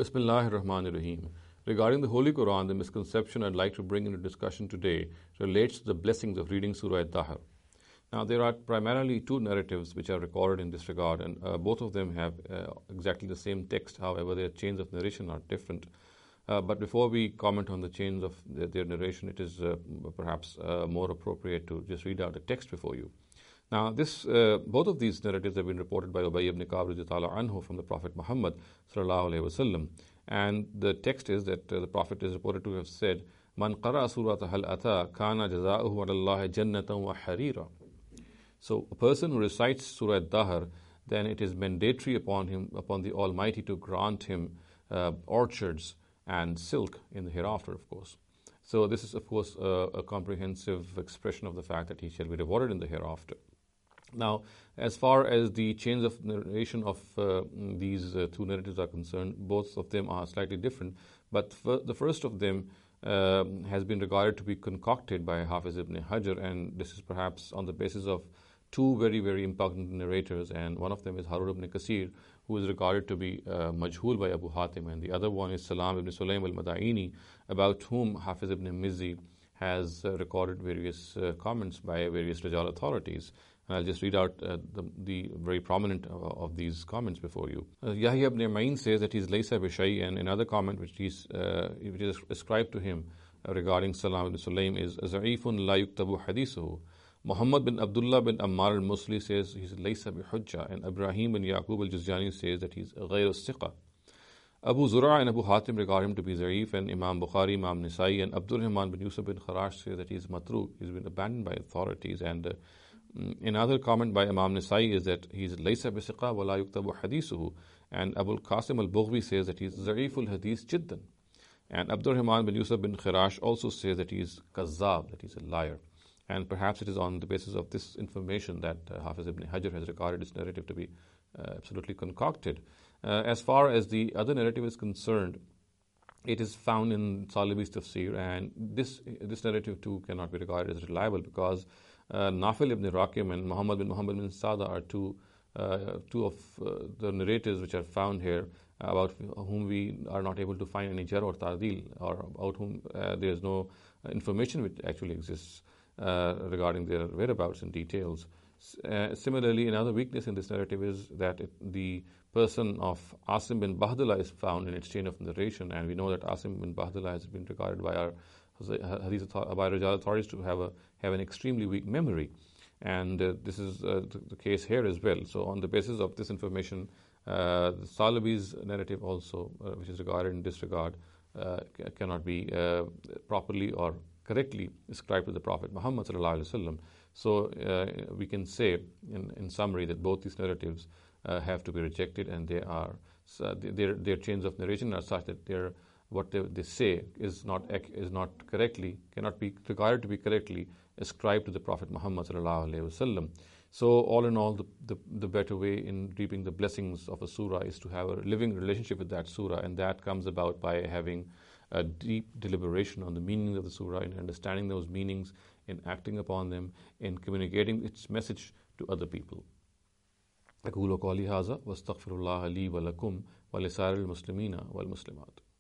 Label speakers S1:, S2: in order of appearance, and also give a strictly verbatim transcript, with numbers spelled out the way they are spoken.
S1: Bismillahir Rahmanir Rahim. Regarding the Holy Quran, the misconception I'd like to bring into discussion today relates to the blessings of reading Surah At-Tahr. Now, there are primarily two narratives which are recorded in this regard, and uh, both of them have uh, exactly the same text. However, their chains of narration are different. Uh, but before we comment on the chains of their, their narration, it is uh, perhaps uh, more appropriate to just read out the text before you. Now, this, uh, both of these narratives have been reported by Ubay ibn Ka'b radhiyallahu anhu from the Prophet Muhammad sallallahu alaihi wasallam, and the text is that uh, the Prophet is reported to have said, "Man qara surata hal ata kana jazaohu alallahi jannatan wa harira." So, a person who recites Surah At-Tahr, then it is mandatory upon him, upon the Almighty, to grant him uh, orchards and silk in the hereafter, of course. So, this is, of course, uh, a comprehensive expression of the fact that he shall be rewarded in the hereafter. Now, as far as the chains of narration of uh, these uh, two narratives are concerned, both of them are slightly different, but f- the first of them uh, has been regarded to be concocted by Hafiz ibn Hajar, and this is perhaps on the basis of two very, very important narrators, and one of them is Harun ibn Kasir, who is regarded to be uh, majhul by Abu Hatim, and the other one is Salam ibn Sulaym al-Madaini, about whom Hafiz ibn Mizzi has uh, recorded various uh, comments by various Rijal authorities. And I'll just read out uh, the, the very prominent uh, of these comments before you. Uh, Yahya ibn Ma'in says that he's Laysa bishai, and another comment which, he's, uh, which is ascribed to him uh, regarding Salam ibn Sulaym is Za'ifun la yuktabu hadithuhu. Muhammad bin Abdullah bin Ammar al-Musli says he's Laysa bihujja, and Ibrahim bin Yaqub al-Juzjani says that he's ghayr al-siqa. Abu Zura and Abu Hatim regard him to be Za'if, and Imam Bukhari, Imam Nisai, and Abdul Rahman bin Yusuf bin Kharash say that he's matruk, he's been abandoned by authorities. And uh, another comment by Imam Nisai is that he's Laysa bisiqa wa la yuktabu hadithuhu, and Abu Qasim al-Bughwi says that he's Za'iful hadith jiddan. And Abdul Rahman bin Yusuf bin Kharash also says that he's kazzab, that he's a liar. And perhaps it is on the basis of this information that uh, Hafiz ibn Hajar has regarded this narrative to be uh, absolutely concocted. Uh, as far as the other narrative is concerned, it is found in Salibi's tafsir, and this this narrative too cannot be regarded as reliable because uh, Nafil ibn Rakim and Muhammad bin Muhammad bin Sada are two uh, two of uh, the narratives which are found here, about whom we are not able to find any jar or ta'dil, or about whom uh, there is no information which actually exists uh, regarding their whereabouts and details. Uh, similarly, another weakness in this narrative is that it, the person of Asim bin Bahdullah is found in its chain of narration, and we know that Asim bin Bahdullah has been regarded by our hadith by Rijal authorities to have a have an extremely weak memory, and uh, this is uh, the, the case here as well. So, on the basis of this information, uh, the Salabi's narrative also, uh, which is regarded in disregard, uh, cannot be uh, properly or correctly ascribed to the Prophet Muhammad sallallahu alaihi wasallam. So uh, we can say, in, in summary, that both these narratives uh, have to be rejected, and they are so their their chains of narration are such that they're, what they, they say is not is not correctly cannot be regarded to be correctly ascribed to the Prophet Muhammad sallallahu alaihi wasallam. So all in all, the, the the better way in reaping the blessings of a surah is to have a living relationship with that surah, and that comes about by having a deep deliberation on the meaning of the surah, in understanding those meanings, in acting upon them, in communicating its message to other people. أقول قولي هذا واستغفر الله لي ولكم ولسائر المسلمين والمسلمات.